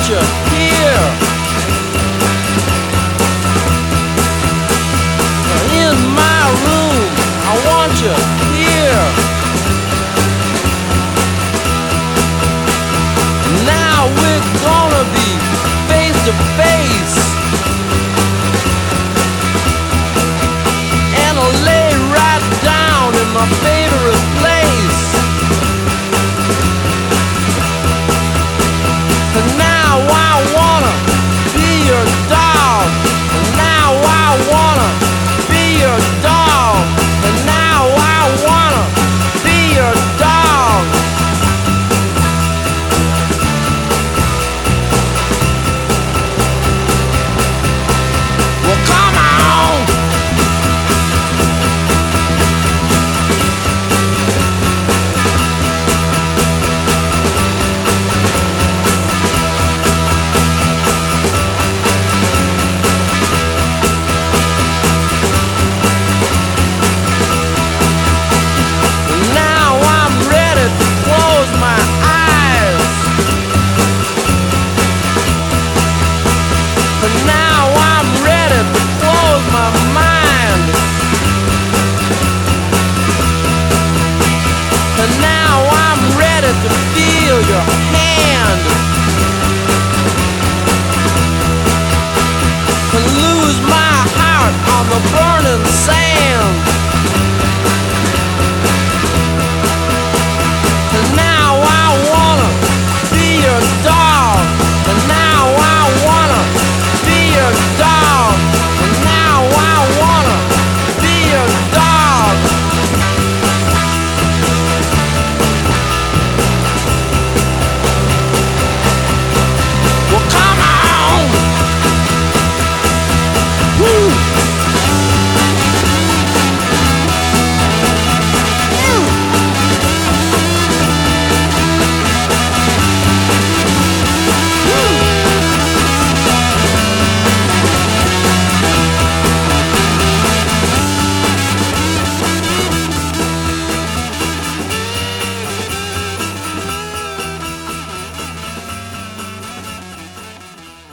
you here. In my room, I want you here. Now we're gonna be face to face, and I'll lay right down in my favorite place. And now I wanna be your dog. And now I wanna be your dog. And now I wanna be your dog. Well, come on. Now I'm ready to close my eyes. And now I'm ready to close my mind. And now I'm ready to